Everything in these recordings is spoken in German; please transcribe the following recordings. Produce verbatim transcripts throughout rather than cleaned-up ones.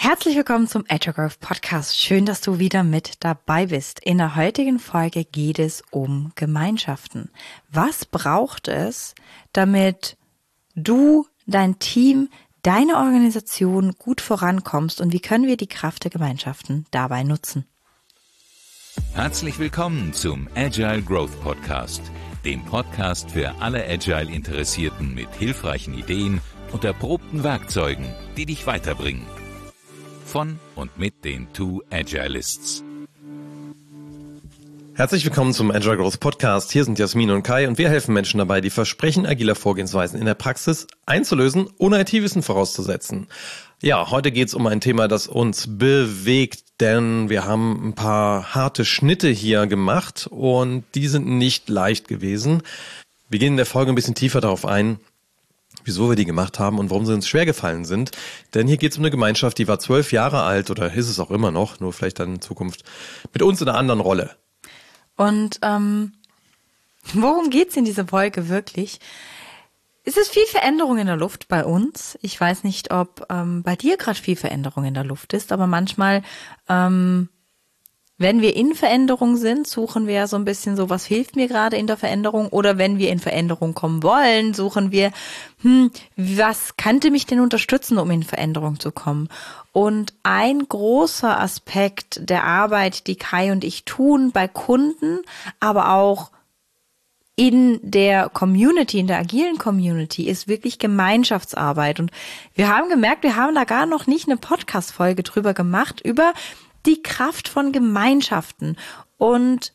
Herzlich willkommen zum Agile Growth Podcast. Schön, dass du wieder mit dabei bist. In der heutigen Folge geht es um Gemeinschaften. Was braucht es, damit du, dein Team, deine Organisation gut vorankommst und wie können wir die Kraft der Gemeinschaften dabei nutzen? Herzlich willkommen zum Agile Growth Podcast, dem Podcast für alle Agile-Interessierten mit hilfreichen Ideen und erprobten Werkzeugen, die dich weiterbringen. Von und mit den Two Agilists. Herzlich willkommen zum Agile Growth Podcast. Hier sind Jasmin und Kai und wir helfen Menschen dabei, die Versprechen agiler Vorgehensweisen in der Praxis einzulösen, ohne I T-Wissen vorauszusetzen. Ja, heute geht es um ein Thema, das uns bewegt, denn wir haben ein paar harte Schnitte hier gemacht und die sind nicht leicht gewesen. Wir gehen in der Folge ein bisschen tiefer darauf ein, wieso wir die gemacht haben und warum sie uns schwer gefallen sind. Denn hier geht es um eine Gemeinschaft, die war zwölf Jahre alt oder ist es auch immer noch, nur vielleicht dann in Zukunft mit uns in einer anderen Rolle. Und ähm, worum geht's in dieser Folge wirklich? Es ist viel Veränderung in der Luft bei uns. Ich weiß nicht, ob ähm, bei dir gerade viel Veränderung in der Luft ist, aber manchmal, ähm, wenn wir in Veränderung sind, suchen wir so ein bisschen so, was hilft mir gerade in der Veränderung? Oder wenn wir in Veränderung kommen wollen, suchen wir, hm, was könnte mich denn unterstützen, um in Veränderung zu kommen? Und ein großer Aspekt der Arbeit, die Kai und ich tun bei Kunden, aber auch in der Community, in der agilen Community, ist wirklich Gemeinschaftsarbeit. Und wir haben gemerkt, wir haben da gar noch nicht eine Podcast-Folge drüber gemacht, über die Kraft von Gemeinschaften. Und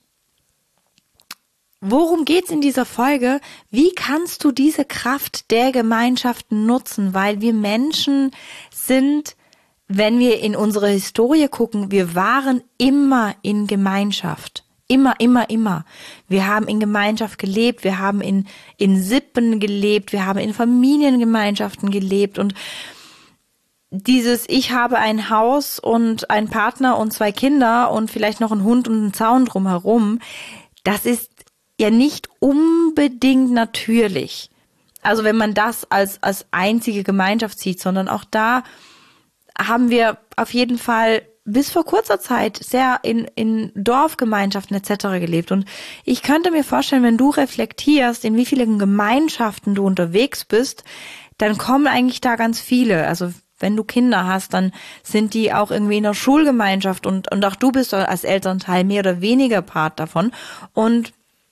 worum geht's in dieser Folge? Wie kannst du diese Kraft der Gemeinschaften nutzen? Weil wir Menschen sind, wenn wir in unsere Historie gucken, wir waren immer in Gemeinschaft. Immer, immer, immer. Wir haben in Gemeinschaft gelebt, wir haben in, in Sippen gelebt, wir haben in Familiengemeinschaften gelebt und dieses, ich habe ein Haus und einen Partner und zwei Kinder und vielleicht noch einen Hund und einen Zaun drumherum, das ist ja nicht unbedingt natürlich. Also wenn man das als, als einzige Gemeinschaft sieht, sondern auch da haben wir auf jeden Fall bis vor kurzer Zeit sehr in, in Dorfgemeinschaften et cetera gelebt. Und ich könnte mir vorstellen, wenn du reflektierst, in wie vielen Gemeinschaften du unterwegs bist, dann kommen eigentlich da ganz viele. Also wenn du Kinder hast, dann sind die auch irgendwie in der Schulgemeinschaft und, und auch du bist als Elternteil mehr oder weniger Part davon. Und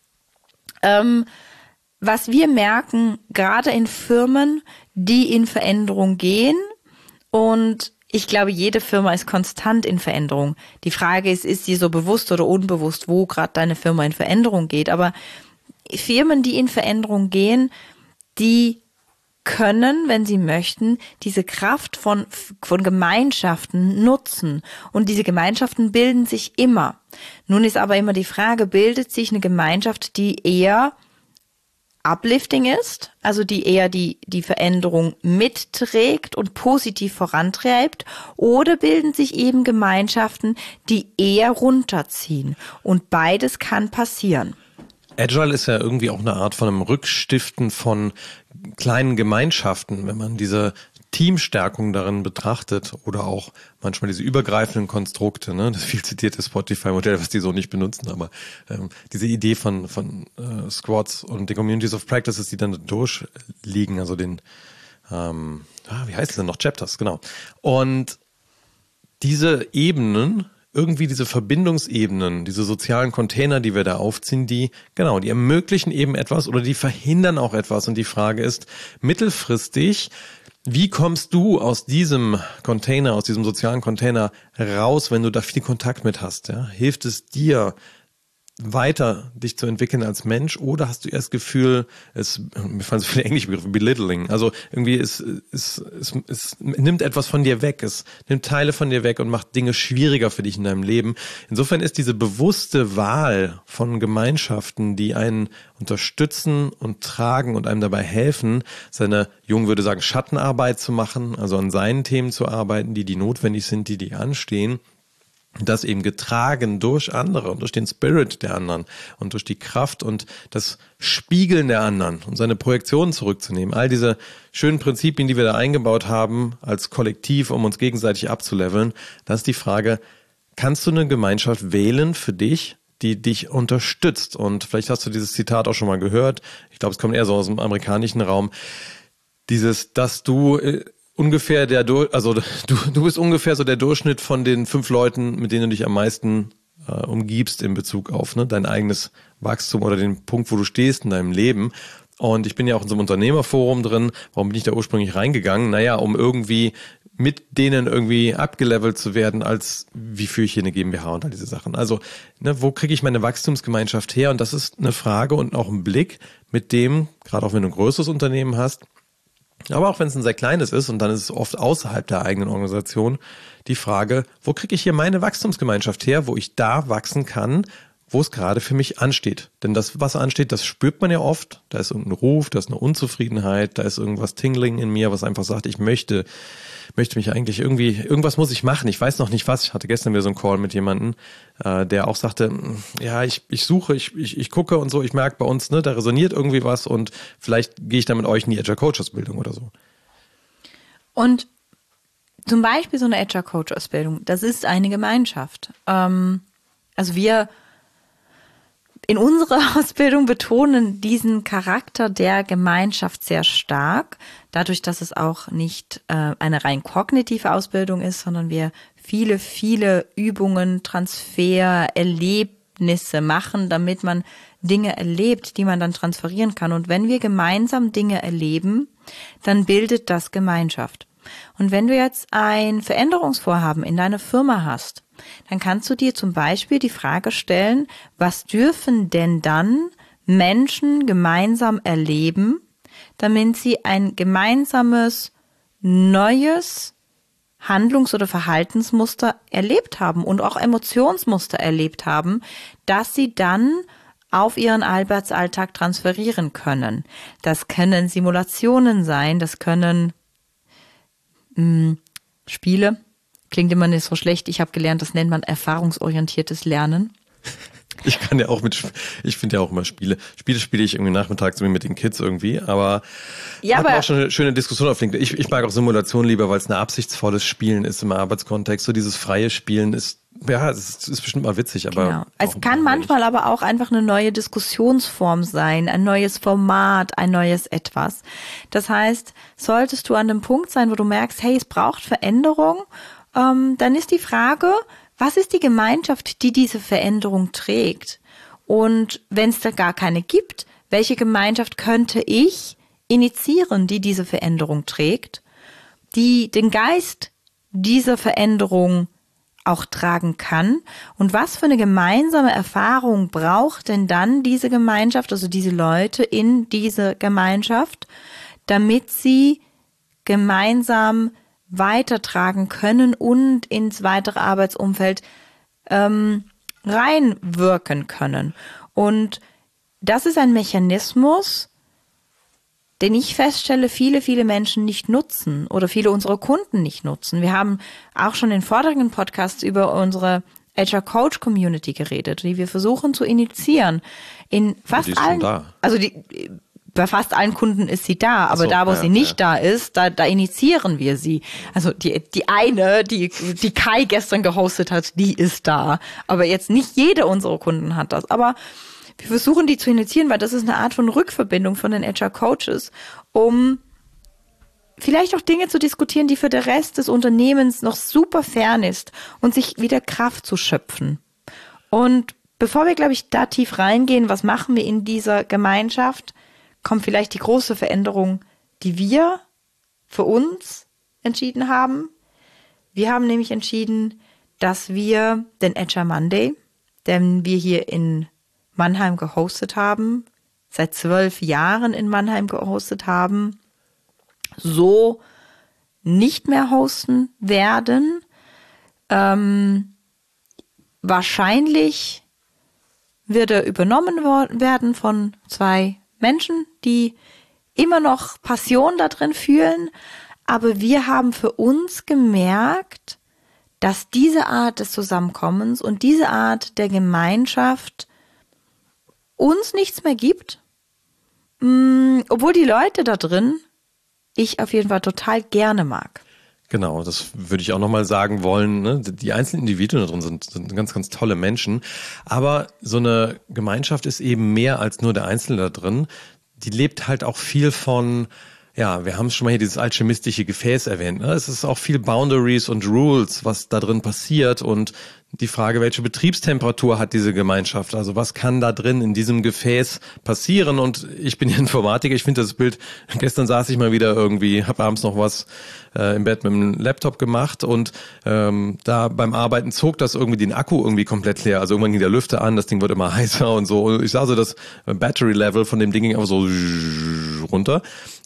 ähm, was wir merken, gerade in Firmen, die in Veränderung gehen, und ich glaube, jede Firma ist konstant in Veränderung. Die Frage ist, ist sie so bewusst oder unbewusst, wo gerade deine Firma in Veränderung geht. Aber Firmen, die in Veränderung gehen, die können, wenn sie möchten, diese Kraft von, von Gemeinschaften nutzen. Und diese Gemeinschaften bilden sich immer. Nun ist aber immer die Frage, bildet sich eine Gemeinschaft, die eher uplifting ist, also die eher die, die Veränderung mitträgt und positiv vorantreibt, oder bilden sich eben Gemeinschaften, die eher runterziehen? Und beides kann passieren. Agile ist ja irgendwie auch eine Art von einem Rückstiften von kleinen Gemeinschaften, wenn man diese Teamstärkung darin betrachtet oder auch manchmal diese übergreifenden Konstrukte, ne, das viel zitierte Spotify-Modell, was die so nicht benutzen, aber ähm, diese Idee von von äh, Squads und den Communities of Practices, die dann durchliegen, also den, ähm, ah, wie heißt es denn noch, Chapters, genau. Und diese Ebenen, irgendwie diese Verbindungsebenen, diese sozialen Container, die wir da aufziehen, die, genau, die ermöglichen eben etwas oder die verhindern auch etwas. Und die Frage ist, mittelfristig, wie kommst du aus diesem Container, aus diesem sozialen Container raus, wenn du da viel Kontakt mit hast? Ja? Hilft es dir, weiter dich zu entwickeln als Mensch, oder hast du erst das Gefühl, es, mir fallen so viele englische Begriffe, belittling, also irgendwie es, es, es, es nimmt etwas von dir weg, es nimmt Teile von dir weg und macht Dinge schwieriger für dich in deinem Leben. Insofern ist diese bewusste Wahl von Gemeinschaften, die einen unterstützen und tragen und einem dabei helfen, seine, Jung würde sagen, Schattenarbeit zu machen, also an seinen Themen zu arbeiten, die die notwendig sind, die die anstehen, das eben getragen durch andere und durch den Spirit der anderen und durch die Kraft und das Spiegeln der anderen und seine Projektionen zurückzunehmen. All diese schönen Prinzipien, die wir da eingebaut haben als Kollektiv, um uns gegenseitig abzuleveln, das ist die Frage, kannst du eine Gemeinschaft wählen für dich, die dich unterstützt? Und vielleicht hast du dieses Zitat auch schon mal gehört. Ich glaube, es kommt eher so aus dem amerikanischen Raum. Dieses, dass du ungefähr der, also du, du bist ungefähr so der Durchschnitt von den fünf Leuten, mit denen du dich am meisten äh, umgibst in Bezug auf ne, dein eigenes Wachstum oder den Punkt, wo du stehst in deinem Leben. Und ich bin ja auch in so einem Unternehmerforum drin. Warum bin ich da ursprünglich reingegangen? Naja, um irgendwie mit denen irgendwie abgelevelt zu werden, als wie führe ich hier eine GmbH und all diese Sachen. Also, ne, wo kriege ich meine Wachstumsgemeinschaft her? Und das ist eine Frage und auch ein Blick, mit dem, gerade auch wenn du ein größeres Unternehmen hast, aber auch wenn es ein sehr kleines ist und dann ist es oft außerhalb der eigenen Organisation, die Frage, wo kriege ich hier meine Wachstumsgemeinschaft her, wo ich da wachsen kann, wo es gerade für mich ansteht. Denn das, was ansteht, das spürt man ja oft. Da ist irgendein Ruf, da ist eine Unzufriedenheit, da ist irgendwas Tingling in mir, was einfach sagt, ich möchte, möchte mich eigentlich irgendwie, irgendwas muss ich machen. Ich weiß noch nicht was. Ich hatte gestern wieder so einen Call mit jemandem, äh, der auch sagte, ja, ich, ich suche, ich, ich, ich gucke und so, ich merke bei uns, ne, da resoniert irgendwie was und vielleicht gehe ich da mit euch in die Agile Coach Ausbildung oder so. Und zum Beispiel so eine Agile Coach Ausbildung, das ist eine Gemeinschaft. Ähm, also wir in unserer Ausbildung betonen diesen Charakter der Gemeinschaft sehr stark, dadurch, dass es auch nicht äh, eine rein kognitive Ausbildung ist, sondern wir viele, viele Übungen, Transfer, Erlebnisse machen, damit man Dinge erlebt, die man dann transferieren kann. Und wenn wir gemeinsam Dinge erleben, dann bildet das Gemeinschaft. Und wenn du jetzt ein Veränderungsvorhaben in deiner Firma hast, dann kannst du dir zum Beispiel die Frage stellen, was dürfen denn dann Menschen gemeinsam erleben, damit sie ein gemeinsames, neues Handlungs- oder Verhaltensmuster erlebt haben und auch Emotionsmuster erlebt haben, dass sie dann auf ihren Arbeitsalltag transferieren können. Das können Simulationen sein, das können mh, Spiele. Klingt immer nicht so schlecht. Ich habe gelernt, das nennt man erfahrungsorientiertes Lernen. Ich kann ja auch mit, ich finde ja auch immer Spiele. Spiele spiele ich irgendwie nachmittags mit den Kids irgendwie, aber ja, hat auch schon eine schöne Diskussion auf LinkedIn. Ich, ich mag auch Simulation lieber, weil es ein absichtsvolles Spielen ist im Arbeitskontext. So dieses freie Spielen ist, ja, es ist, ist bestimmt mal witzig, aber. Genau. Es kann manchmal aber auch einfach eine neue Diskussionsform sein, ein neues Format, ein neues Etwas. Das heißt, solltest du an dem Punkt sein, wo du merkst, hey, es braucht Veränderung, ähm, dann ist die Frage, was ist die Gemeinschaft, die diese Veränderung trägt? Und wenn es da gar keine gibt, welche Gemeinschaft könnte ich initiieren, die diese Veränderung trägt, die den Geist dieser Veränderung auch tragen kann? Und was für eine gemeinsame Erfahrung braucht denn dann diese Gemeinschaft, also diese Leute in dieser Gemeinschaft, damit sie gemeinsam weitertragen können und ins weitere Arbeitsumfeld ähm, reinwirken können. Und das ist ein Mechanismus, den ich feststelle, viele, viele Menschen nicht nutzen oder viele unserer Kunden nicht nutzen. Wir haben auch schon in vorigen Podcasts über unsere Agile Coach Community geredet, die wir versuchen zu initiieren. In fast die ist allen, schon da. also die bei fast allen Kunden ist sie da, aber so, da, wo ja, sie nicht ja. da ist, da, da initiieren wir sie. Also die, die eine, die, die Kai gestern gehostet hat, die ist da. Aber jetzt nicht jeder unserer Kunden hat das. Aber wir versuchen die zu initiieren, weil das ist eine Art von Rückverbindung von den Agile Coaches, um vielleicht auch Dinge zu diskutieren, die für den Rest des Unternehmens noch super fern ist und sich wieder Kraft zu schöpfen. Und bevor wir, glaube ich, da tief reingehen, was machen wir in dieser Gemeinschaft, kommt vielleicht die große Veränderung, die wir für uns entschieden haben. Wir haben nämlich entschieden, dass wir den Agile Monday, den wir hier in Mannheim gehostet haben, seit zwölf Jahren in Mannheim gehostet haben, so nicht mehr hosten werden. Ähm, wahrscheinlich wird er übernommen werden von zwei Menschen, die immer noch Passion da drin fühlen, aber wir haben für uns gemerkt, dass diese Art des Zusammenkommens und diese Art der Gemeinschaft uns nichts mehr gibt, mh, obwohl die Leute da drin ich auf jeden Fall total gerne mag. Genau, das würde ich auch nochmal sagen wollen. Ne? Die einzelnen Individuen da drin sind, sind ganz, ganz tolle Menschen. Aber so eine Gemeinschaft ist eben mehr als nur der Einzelne da drin. Die lebt halt auch viel von, ja, wir haben schon mal hier dieses alchemistische Gefäß erwähnt. Ne? Es ist auch viel Boundaries und Rules, was da drin passiert und die Frage, welche Betriebstemperatur hat diese Gemeinschaft? Also was kann da drin in diesem Gefäß passieren? Und ich bin ja Informatiker, ich finde das Bild, gestern saß ich mal wieder irgendwie, habe abends noch was äh, im Bett mit dem Laptop gemacht und ähm, da beim Arbeiten zog das irgendwie den Akku irgendwie komplett leer. Also irgendwann ging der Lüfter an, das Ding wird immer heißer und so. Und ich sah so, das Battery Level von dem Ding ging einfach so runter.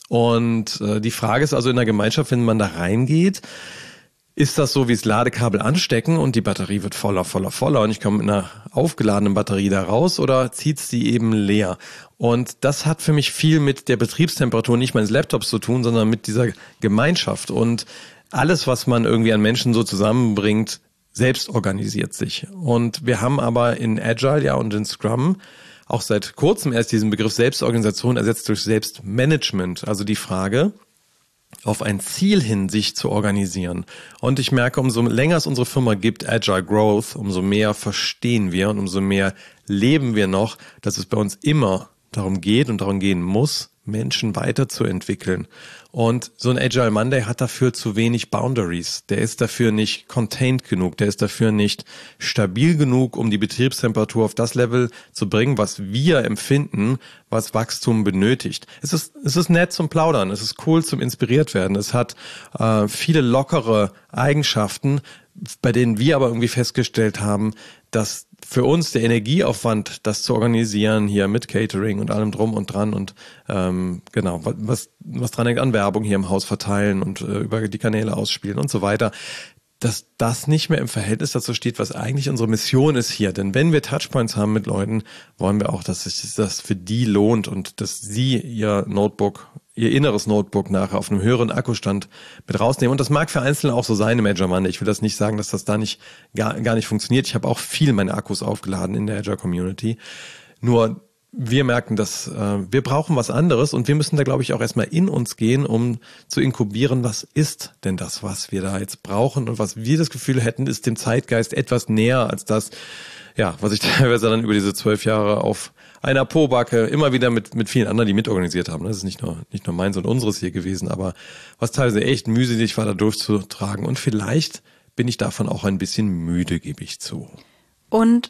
Und äh, die Frage ist also in der Gemeinschaft, wenn man da reingeht, ist das so wie das Ladekabel anstecken und die Batterie wird voller, voller, voller und ich komme mit einer aufgeladenen Batterie da raus oder zieht sie eben leer? Und das hat für mich viel mit der Betriebstemperatur nicht meines Laptops zu tun, sondern mit dieser Gemeinschaft. Und alles, was man irgendwie an Menschen so zusammenbringt, selbst organisiert sich. Und wir haben aber in Agile ja und in Scrum auch seit kurzem erst diesen Begriff Selbstorganisation ersetzt durch Selbstmanagement. Also die Frage, auf ein Ziel hin sich zu organisieren. Und ich merke, umso länger es unsere Firma gibt, Agile Growth, umso mehr verstehen wir und umso mehr leben wir noch, dass es bei uns immer darum geht und darum gehen muss, Menschen weiterzuentwickeln. Und so ein Agile Monday hat dafür zu wenig Boundaries. Der ist dafür nicht contained genug. Der ist dafür nicht stabil genug, um die Betriebstemperatur auf das Level zu bringen, was wir empfinden, was Wachstum benötigt. Es ist, es ist nett zum Plaudern. Es ist cool zum inspiriert werden. Es hat äh, viele lockere Eigenschaften, bei denen wir aber irgendwie festgestellt haben, dass für uns der Energieaufwand, das zu organisieren, hier mit Catering und allem drum und dran und ähm, genau, was was dran hängt an Werbung hier im Haus verteilen und äh, über die Kanäle ausspielen und so weiter, dass das nicht mehr im Verhältnis dazu steht, was eigentlich unsere Mission ist hier. Denn wenn wir Touchpoints haben mit Leuten, wollen wir auch, dass sich das für die lohnt und dass sie ihr Notebook, ihr inneres Notebook nachher auf einem höheren Akkustand mit rausnehmen. Und das mag für Einzelne auch so sein im Agile Monday. Ich will das nicht sagen, dass das da nicht gar, gar nicht funktioniert. Ich habe auch viel meine Akkus aufgeladen in der Agile Community. Nur wir merken, dass äh, wir brauchen was anderes und wir müssen da, glaube ich, auch erstmal in uns gehen, um zu inkubieren, was ist denn das, was wir da jetzt brauchen und was wir das Gefühl hätten, ist dem Zeitgeist etwas näher als das, ja, was ich teilweise dann über diese zwölf Jahre auf einer Pobacke immer wieder mit mit vielen anderen, die mitorganisiert haben. Das ist nicht nur nicht nur meins und unseres hier gewesen, aber was teilweise echt mühselig war, da durchzutragen. Und vielleicht bin ich davon auch ein bisschen müde, gebe ich zu. Und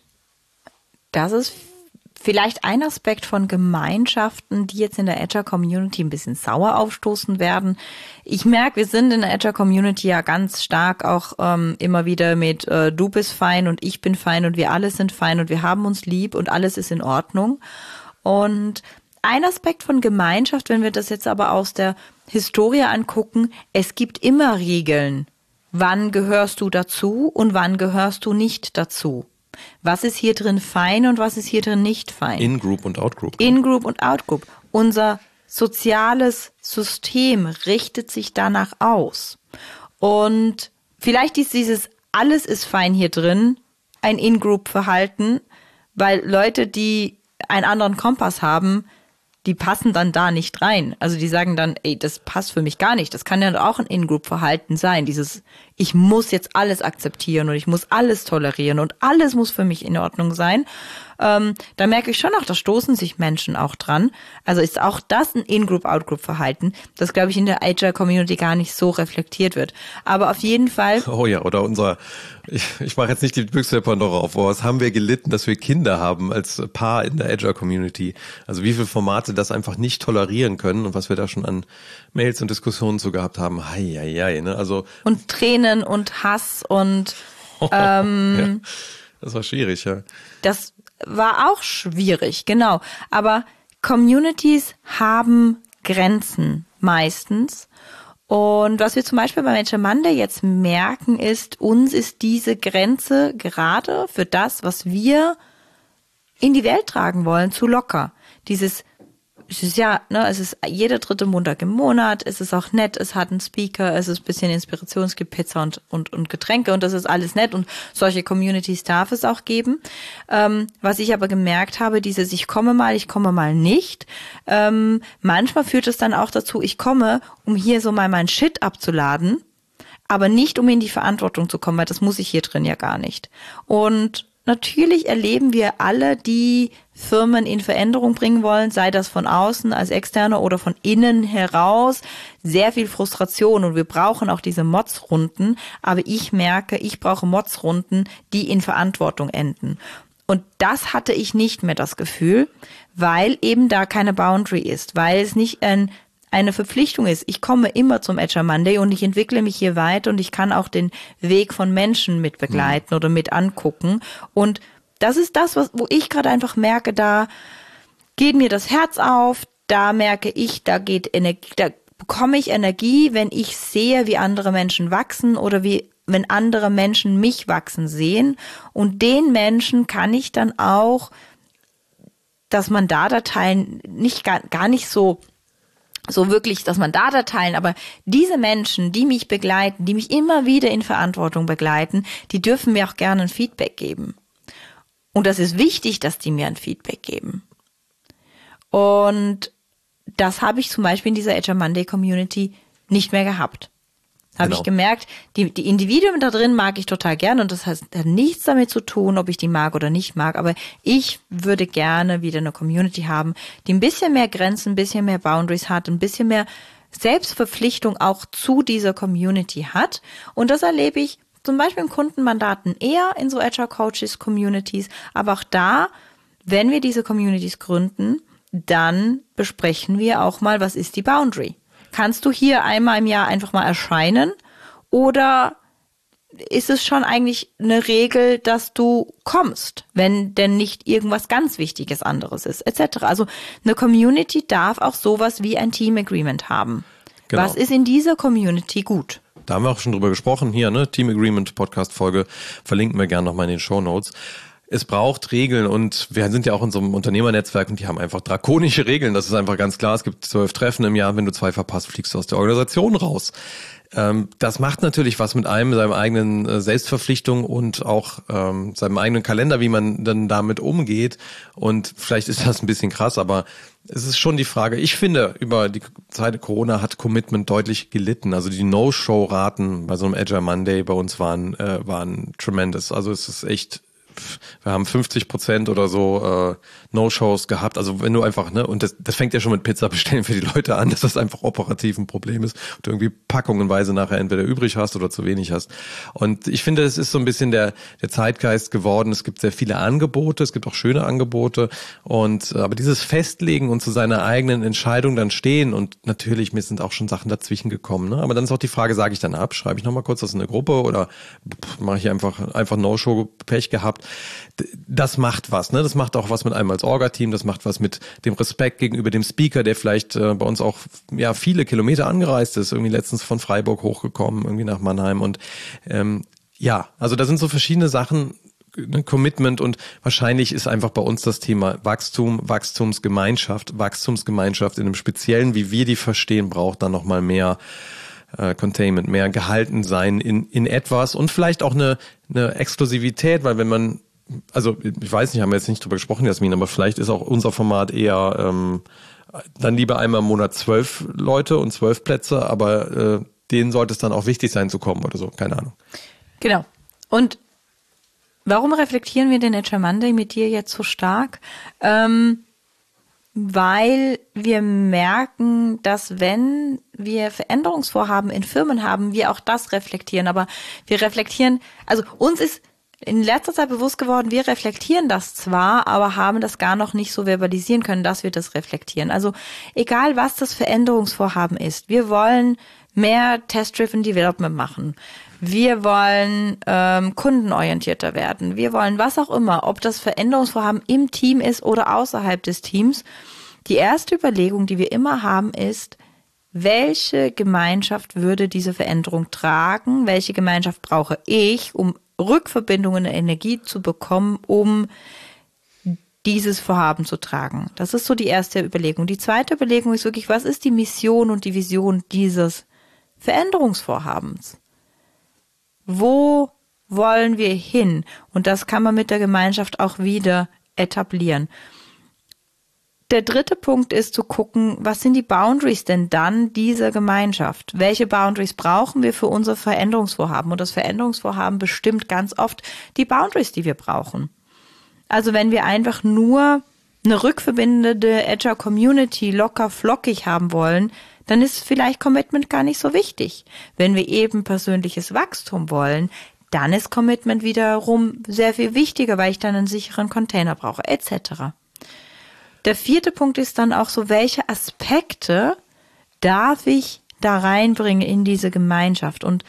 das ist vielleicht ein Aspekt von Gemeinschaften, die jetzt in der Agile Community ein bisschen sauer aufstoßen werden. Ich merke, wir sind in der Agile Community ja ganz stark auch ähm, immer wieder mit äh, du bist fein und ich bin fein und wir alle sind fein und wir haben uns lieb und alles ist in Ordnung. Und ein Aspekt von Gemeinschaft, wenn wir das jetzt aber aus der Historie angucken, es gibt immer Regeln. Wann gehörst du dazu und wann gehörst du nicht dazu? Was ist hier drin fein und was ist hier drin nicht fein? In-Group und Out-Group. In-Group und Out-Group. Unser soziales System richtet sich danach aus. Und vielleicht ist dieses alles ist fein hier drin ein In-Group-Verhalten, weil Leute, die einen anderen Kompass haben, die passen dann da nicht rein. Also die sagen dann, ey, das passt für mich gar nicht. Das kann ja auch ein In-Group-Verhalten sein. Dieses, ich muss jetzt alles akzeptieren und ich muss alles tolerieren und alles muss für mich in Ordnung sein. Ähm, da merke ich schon auch, da stoßen sich Menschen auch dran. Also ist auch das ein In-Group, Out-Group-Verhalten, das, glaube ich, in der Agile-Community gar nicht so reflektiert wird. Aber auf jeden Fall... Oh ja, oder unser... Ich, ich mache jetzt nicht die Büchse der Pandora auf, aber was haben wir gelitten, dass wir Kinder haben als Paar in der Agile-Community? Also wie viele Formate das einfach nicht tolerieren können und was wir da schon an Mails und Diskussionen zu gehabt haben. Hei, hei, hei, ne? Also und Tränen und Hass und... Ähm, ja, das war schwierig, ja. Das war auch schwierig, genau. Aber Communities haben Grenzen meistens. Und was wir zum Beispiel bei Agile Monday jetzt merken ist, uns ist diese Grenze gerade für das, was wir in die Welt tragen wollen, zu locker. Dieses es ist ja, ne, es ist jeder dritte Montag im Monat, es ist auch nett, es hat einen Speaker, es ist ein bisschen Inspiration, es gibt Pizza und, und, und Getränke und das ist alles nett und solche Communities darf es auch geben. Ähm, was ich aber gemerkt habe, dieses ich komme mal, ich komme mal nicht, ähm, manchmal führt es dann auch dazu, ich komme, um hier so mal mein Shit abzuladen, aber nicht um in die Verantwortung zu kommen, weil das muss ich hier drin ja gar nicht. Und natürlich erleben wir alle, die Firmen in Veränderung bringen wollen, sei das von außen als Externe oder von innen heraus, sehr viel Frustration und wir brauchen auch diese Mods-Runden, aber ich merke, ich brauche Mods-Runden, die in Verantwortung enden. Und das hatte ich nicht mehr das Gefühl, weil eben da keine Boundary ist, weil es nicht ein eine Verpflichtung ist. Ich komme immer zum Agile Monday und ich entwickle mich hier weiter und ich kann auch den Weg von Menschen mit begleiten mhm. oder mit angucken. Und das ist das, was, wo ich gerade einfach merke, da geht mir das Herz auf, da merke ich, da geht Energie, da bekomme ich Energie, wenn ich sehe, wie andere Menschen wachsen oder wie, wenn andere Menschen mich wachsen sehen. Und den Menschen kann ich dann auch das Mandat erteilen, nicht gar, gar nicht so so wirklich das Mandat erteilen, aber diese Menschen, die mich begleiten, die mich immer wieder in Verantwortung begleiten, die dürfen mir auch gerne ein Feedback geben. Und das ist wichtig, dass die mir ein Feedback geben. Und das habe ich zum Beispiel in dieser Agile Monday Community nicht mehr gehabt. Habe genau. ich gemerkt, die, die Individuen da drin mag ich total gerne und das heißt, hat nichts damit zu tun, ob ich die mag oder nicht mag, aber ich würde gerne wieder eine Community haben, die ein bisschen mehr Grenzen, ein bisschen mehr Boundaries hat, ein bisschen mehr Selbstverpflichtung auch zu dieser Community hat und das erlebe ich zum Beispiel in Kundenmandaten eher in so Agile Coaches Communities, aber auch da, wenn wir diese Communities gründen, dann besprechen wir auch mal, was ist die Boundary? Kannst du hier einmal im Jahr einfach mal erscheinen oder ist es schon eigentlich eine Regel, dass du kommst, wenn denn nicht irgendwas ganz Wichtiges anderes ist, et cetera. Also eine Community darf auch sowas wie ein Team Agreement haben. Genau. Was ist in dieser Community gut? Da haben wir auch schon drüber gesprochen hier, ne? Team Agreement Podcast Folge verlinken wir gerne nochmal in den Shownotes. Es braucht Regeln und wir sind ja auch in so einem Unternehmernetzwerk und die haben einfach drakonische Regeln. Das ist einfach ganz klar. Es gibt zwölf Treffen im Jahr. Wenn du zwei verpasst, fliegst du aus der Organisation raus. Ähm, das macht natürlich was mit einem, seinem eigenen äh, Selbstverpflichtung und auch ähm, seinem eigenen Kalender, wie man dann damit umgeht. Und vielleicht ist das ein bisschen krass, aber es ist schon die Frage. Ich finde, über die Zeit der Corona hat Commitment deutlich gelitten. Also die No-Show-Raten bei so einem Agile Monday bei uns waren, äh, waren tremendous. Also es ist echt... Wir haben fünfzig Prozent oder so äh, No-Shows gehabt. Also wenn du einfach, ne, und das, das fängt ja schon mit Pizza bestellen für die Leute an, dass das einfach operativ ein Problem ist und du irgendwie packungenweise nachher entweder übrig hast oder zu wenig hast. Und ich finde, es ist so ein bisschen der der Zeitgeist geworden. Es gibt sehr viele Angebote, es gibt auch schöne Angebote. Und aber dieses Festlegen und zu seiner eigenen Entscheidung dann stehen und natürlich, mir sind auch schon Sachen dazwischen gekommen. Ne? Aber dann ist auch die Frage, sage ich dann ab, schreibe ich nochmal kurz das in eine Gruppe oder mache ich einfach einfach No-Show, Pech gehabt. Das macht was, ne? Das macht auch was mit einem als Orga-Team, das macht was mit dem Respekt gegenüber dem Speaker, der vielleicht äh, bei uns auch ja viele Kilometer angereist ist, irgendwie letztens von Freiburg hochgekommen, irgendwie nach Mannheim und ähm, ja, also da sind so verschiedene Sachen, ne, Commitment und wahrscheinlich ist einfach bei uns das Thema Wachstum, Wachstumsgemeinschaft, Wachstumsgemeinschaft in einem Speziellen, wie wir die verstehen, braucht dann nochmal mehr äh, Containment, mehr gehalten sein in in etwas und vielleicht auch eine eine Exklusivität, weil wenn man, also ich weiß nicht, haben wir jetzt nicht drüber gesprochen, Jasmin, aber vielleicht ist auch unser Format eher ähm, dann lieber einmal im Monat zwölf Leute und zwölf Plätze, aber äh, denen sollte es dann auch wichtig sein zu kommen oder so, keine Ahnung. Genau. Und warum reflektieren wir den Agile Monday mit dir jetzt so stark? Ähm, weil wir merken, dass wenn wir Veränderungsvorhaben in Firmen haben, wir auch das reflektieren. Aber wir reflektieren, also uns ist in letzter Zeit bewusst geworden, wir reflektieren das zwar, aber haben das gar noch nicht so verbalisieren können, dass wir das reflektieren. Also egal, was das Veränderungsvorhaben ist, wir wollen mehr Test-Driven Development machen. Wir wollen ähm, kundenorientierter werden. Wir wollen was auch immer, ob das Veränderungsvorhaben im Team ist oder außerhalb des Teams. Die erste Überlegung, die wir immer haben, ist, welche Gemeinschaft würde diese Veränderung tragen? Welche Gemeinschaft brauche ich, um Rückverbindungen und Energie zu bekommen, um dieses Vorhaben zu tragen. Das ist so die erste Überlegung. Die zweite Überlegung ist wirklich, was ist die Mission und die Vision dieses Veränderungsvorhabens? Wo wollen wir hin? Und das kann man mit der Gemeinschaft auch wieder etablieren. Der dritte Punkt ist zu gucken, was sind die Boundaries denn dann dieser Gemeinschaft? Welche Boundaries brauchen wir für unser Veränderungsvorhaben? Und das Veränderungsvorhaben bestimmt ganz oft die Boundaries, die wir brauchen. Also wenn wir einfach nur eine rückverbindende Agile Community locker flockig haben wollen, dann ist vielleicht Commitment gar nicht so wichtig. Wenn wir eben persönliches Wachstum wollen, dann ist Commitment wiederum sehr viel wichtiger, weil ich dann einen sicheren Container brauche, et cetera. Der vierte Punkt ist dann auch so, welche Aspekte darf ich da reinbringen in diese Gemeinschaft? Und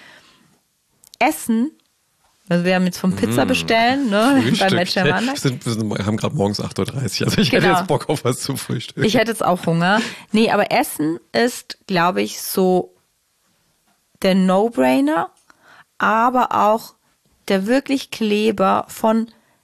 Essen, also wir haben jetzt vom Pizza bestellen, ne, beim Match Wir haben gerade morgens acht Uhr dreißig, also ich genau. hätte jetzt Bock auf was zu frühstücken. Ich hätte jetzt auch Hunger. Nee, aber Essen ist, glaube ich, so der No-Brainer, aber auch der wirklich Kleber von,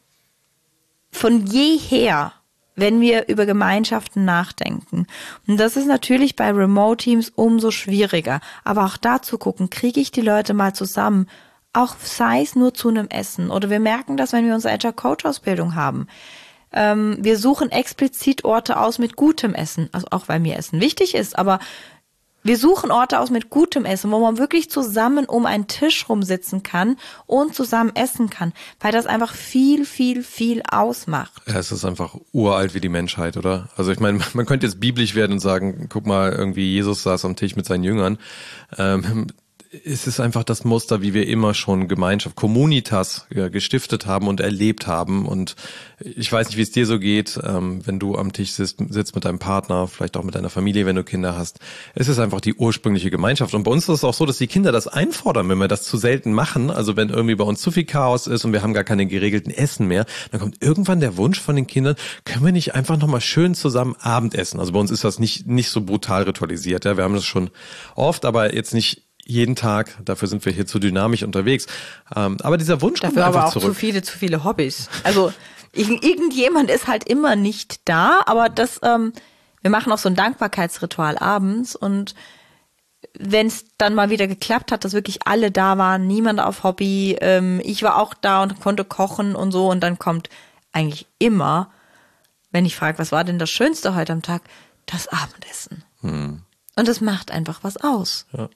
von jeher, wenn wir über Gemeinschaften nachdenken. Und das ist natürlich bei Remote-Teams umso schwieriger. Aber auch da zu gucken, kriege ich die Leute mal zusammen, auch sei es nur zu einem Essen. Oder wir merken das, wenn wir unsere Agile Coach-Ausbildung haben. Ähm, wir suchen explizit Orte aus mit gutem Essen. Also auch, weil mir Essen wichtig ist, aber wir suchen Orte aus mit gutem Essen, wo man wirklich zusammen um einen Tisch rumsitzen kann und zusammen essen kann, weil das einfach viel, viel, viel ausmacht. Ja, es ist einfach uralt wie die Menschheit, oder? Also ich meine, man könnte jetzt biblisch werden und sagen, guck mal, irgendwie Jesus saß am Tisch mit seinen Jüngern. Ähm, es ist einfach das Muster, wie wir immer schon Gemeinschaft, Communitas ja, gestiftet haben und erlebt haben. Und ich weiß nicht, wie es dir so geht, ähm, wenn du am Tisch sitzt, sitzt mit deinem Partner, vielleicht auch mit deiner Familie, wenn du Kinder hast. Es ist einfach die ursprüngliche Gemeinschaft. Und bei uns ist es auch so, dass die Kinder das einfordern, wenn wir das zu selten machen. Also wenn irgendwie bei uns zu viel Chaos ist und wir haben gar keine geregelten Essen mehr, dann kommt irgendwann der Wunsch von den Kindern, können wir nicht einfach nochmal schön zusammen Abendessen? Also bei uns ist das nicht, nicht so brutal ritualisiert. Ja, wir haben das schon oft, aber jetzt nicht jeden Tag, dafür sind wir hier zu dynamisch unterwegs. Ähm, aber dieser Wunsch kommt dafür einfach aber auch zurück. zu viele, zu viele Hobbys. Also irgendjemand ist halt immer nicht da, aber das, ähm, wir machen auch so ein Dankbarkeitsritual abends und wenn es dann mal wieder geklappt hat, dass wirklich alle da waren, niemand auf Hobby, ähm, ich war auch da und konnte kochen und so und dann kommt eigentlich immer, wenn ich frage, was war denn das Schönste heute am Tag, das Abendessen. Hm. Und das macht einfach was aus. Ja.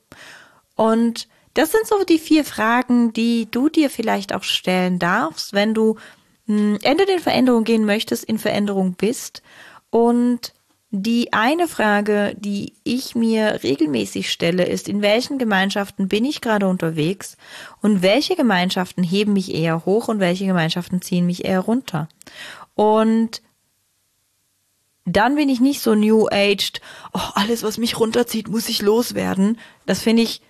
Und das sind so die vier Fragen, die du dir vielleicht auch stellen darfst, wenn du mh, entweder in Veränderung gehen möchtest, in Veränderung bist. Und die eine Frage, die ich mir regelmäßig stelle, ist, in welchen Gemeinschaften bin ich gerade unterwegs und welche Gemeinschaften heben mich eher hoch und welche Gemeinschaften ziehen mich eher runter. Und dann bin ich nicht so new-aged, oh, alles, was mich runterzieht, muss ich loswerden. Das finde ich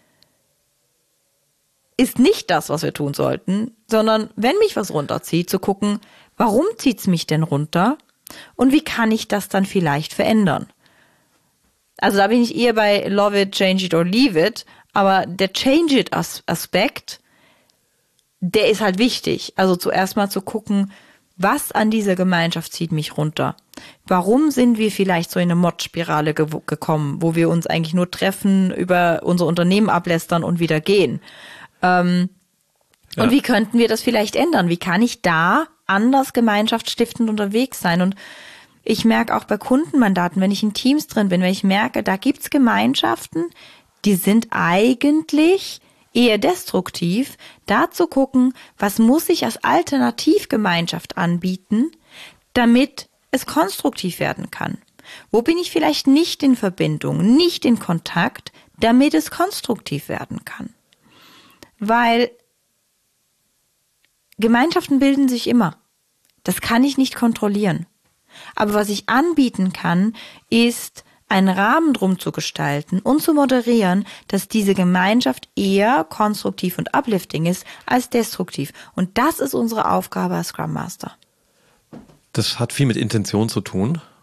ist nicht das, was wir tun sollten, sondern wenn mich was runterzieht, zu gucken, warum zieht's mich denn runter und wie kann ich das dann vielleicht verändern? Also da bin ich eher bei Love it, change it or leave it, aber der Change it Aspekt, der ist halt wichtig. Also zuerst mal zu gucken, was an dieser Gemeinschaft zieht mich runter? Warum sind wir vielleicht so in eine Mod-Spirale ge- gekommen, wo wir uns eigentlich nur treffen, über unser Unternehmen ablästern und wieder gehen? Ähm, ja. Und wie könnten wir das vielleicht ändern? Wie kann ich da anders gemeinschaftsstiftend unterwegs sein? Und ich merke auch bei Kundenmandaten, wenn ich in Teams drin bin, wenn ich merke, da gibt's Gemeinschaften, die sind eigentlich eher destruktiv, da zu gucken, was muss ich als Alternativgemeinschaft anbieten, damit es konstruktiv werden kann. Wo bin ich vielleicht nicht in Verbindung, nicht in Kontakt, damit es konstruktiv werden kann? Weil Gemeinschaften bilden sich immer. Das kann ich nicht kontrollieren. Aber was ich anbieten kann, ist einen Rahmen drum zu gestalten und zu moderieren, dass diese Gemeinschaft eher konstruktiv und uplifting ist als destruktiv. Und das ist unsere Aufgabe als Scrum Master. Das hat viel mit Intention zu tun.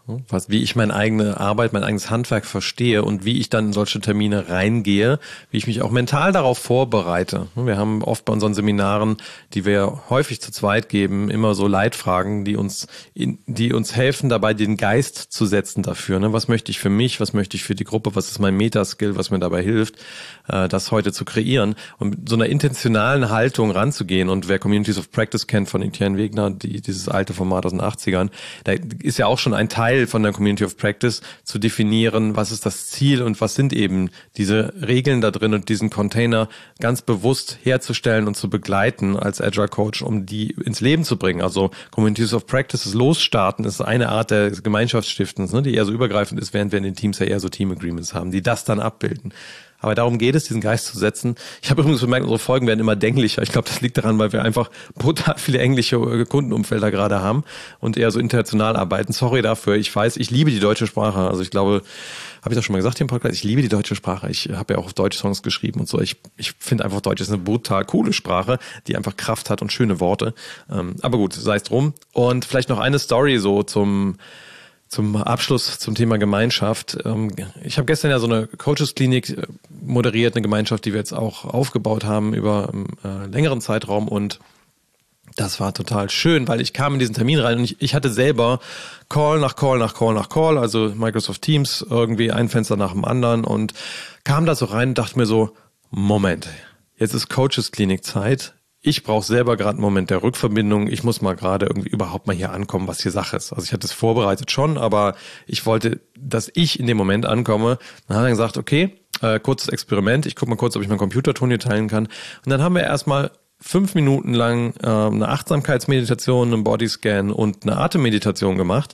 Was, wie ich meine eigene Arbeit, mein eigenes Handwerk verstehe und wie ich dann in solche Termine reingehe, wie ich mich auch mental darauf vorbereite. Wir haben oft bei unseren Seminaren, die wir häufig zu zweit geben, immer so Leitfragen, die uns, in, die uns helfen, dabei den Geist zu setzen dafür. Ne? Was möchte ich für mich, was möchte ich für die Gruppe, was ist mein Metaskill, was mir dabei hilft, das heute zu kreieren und mit so einer intentionalen Haltung ranzugehen. Und wer Communities of Practice kennt von Etienne Wegner, die, dieses alte Format aus den achtzigern, da ist ja auch schon ein Teil von der Community of Practice zu definieren, was ist das Ziel und was sind eben diese Regeln da drin und diesen Container ganz bewusst herzustellen und zu begleiten als Agile Coach, um die ins Leben zu bringen. Also Communities of Practice, das Losstarten, ist eine Art der Gemeinschaftsstiftens, ne, die eher so übergreifend ist, während wir in den Teams ja eher so Team Agreements haben, die das dann abbilden. Aber darum geht es, diesen Geist zu setzen. Ich habe übrigens bemerkt, unsere Folgen werden immer denglicher. Ich glaube, das liegt daran, weil wir einfach brutal viele englische Kundenumfelder gerade haben und eher so international arbeiten. Sorry dafür. Ich weiß, ich liebe die deutsche Sprache. Also ich glaube, habe ich das schon mal gesagt hier im Podcast? Ich liebe die deutsche Sprache. Ich habe ja auch auf Deutsch Songs geschrieben und so. Ich, ich finde einfach, Deutsch ist eine brutal coole Sprache, die einfach Kraft hat und schöne Worte. Aber gut, sei es drum. Und vielleicht noch eine Story so zum... Zum Abschluss zum Thema Gemeinschaft. Ich habe gestern ja so eine Coaches-Klinik moderiert, eine Gemeinschaft, die wir jetzt auch aufgebaut haben über einen längeren Zeitraum und das war total schön, weil ich kam in diesen Termin rein und ich, ich hatte selber Call nach Call nach Call nach Call, also Microsoft Teams, irgendwie ein Fenster nach dem anderen und kam da so rein und dachte mir so, Moment, jetzt ist Coaches-Klinik-Zeit. Ich brauche selber gerade einen Moment der Rückverbindung. Ich muss mal gerade irgendwie überhaupt mal hier ankommen, was hier Sache ist. Also ich hatte es vorbereitet schon, aber ich wollte, dass ich in dem Moment ankomme. Dann hat er gesagt, okay, äh, kurzes Experiment. Ich gucke mal kurz, ob ich meinen Computerton hier teilen kann. Und dann haben wir erstmal fünf Minuten lang äh, eine Achtsamkeitsmeditation, einen Bodyscan und eine Atemmeditation gemacht.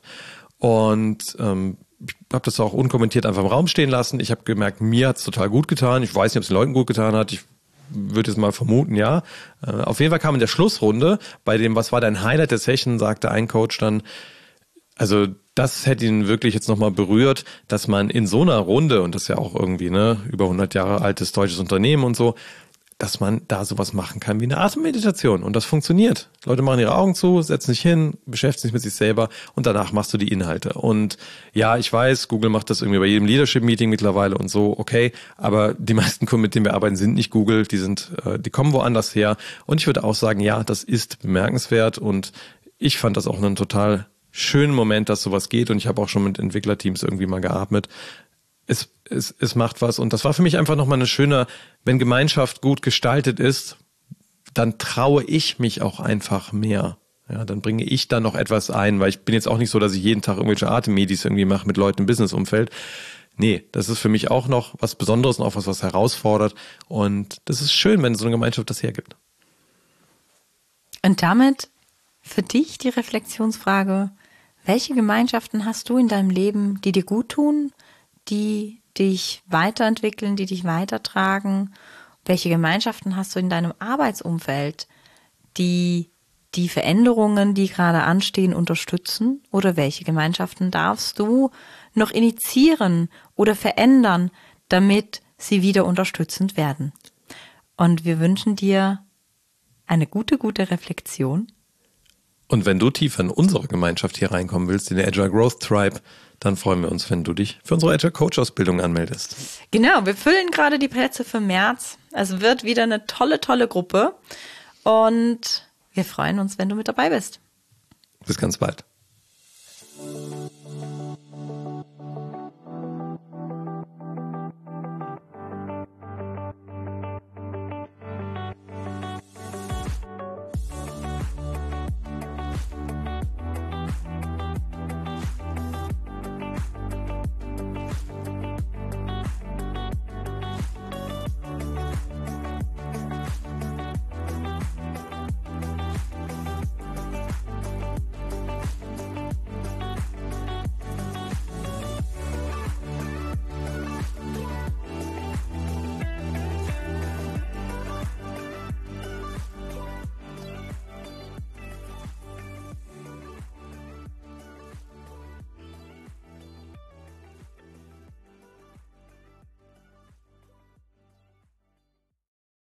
Und ähm, ich habe das auch unkommentiert einfach im Raum stehen lassen. Ich habe gemerkt, mir hat's total gut getan. Ich weiß nicht, ob es den Leuten gut getan hat. Ich würde es mal vermuten, ja. Auf jeden Fall kam in der Schlussrunde, bei dem, was war dein Highlight der Session, sagte ein Coach dann, also das hätte ihn wirklich jetzt nochmal berührt, dass man in so einer Runde, und das ist ja auch irgendwie, ne, über hundert Jahre altes deutsches Unternehmen und so, dass man da sowas machen kann wie eine Atemmeditation. Und das funktioniert. Leute machen ihre Augen zu, setzen sich hin, beschäftigen sich mit sich selber und danach machst du die Inhalte. Und ja, ich weiß, Google macht das irgendwie bei jedem Leadership-Meeting mittlerweile und so, okay. Aber die meisten Kunden, mit denen wir arbeiten, sind nicht Google. Die sind, die kommen woanders her. Und ich würde auch sagen, ja, das ist bemerkenswert. Und ich fand das auch einen total schönen Moment, dass sowas geht. Und ich habe auch schon mit Entwicklerteams irgendwie mal geatmet. Es, es, es macht was und das war für mich einfach nochmal eine schöne, wenn Gemeinschaft gut gestaltet ist, dann traue ich mich auch einfach mehr. Ja, dann bringe ich da noch etwas ein, weil ich bin jetzt auch nicht so, dass ich jeden Tag irgendwelche Atemmedis irgendwie mache mit Leuten im Businessumfeld. Nee, das ist für mich auch noch was Besonderes und auch was, was herausfordert und das ist schön, wenn so eine Gemeinschaft das hergibt. Und damit für dich die Reflexionsfrage, welche Gemeinschaften hast du in deinem Leben, die dir gut tun, die dich weiterentwickeln, die dich weitertragen? Welche Gemeinschaften hast du in deinem Arbeitsumfeld, die die Veränderungen, die gerade anstehen, unterstützen? Oder welche Gemeinschaften darfst du noch initiieren oder verändern, damit sie wieder unterstützend werden? Und wir wünschen dir eine gute, gute Reflexion. Und wenn du tiefer in unsere Gemeinschaft hier reinkommen willst, in der Agile Growth Tribe, dann freuen wir uns, wenn du dich für unsere Agile Coach Ausbildung anmeldest. Genau, wir füllen gerade die Plätze für März. Es wird wieder eine tolle, tolle Gruppe und wir freuen uns, wenn du mit dabei bist. Bis ganz bald.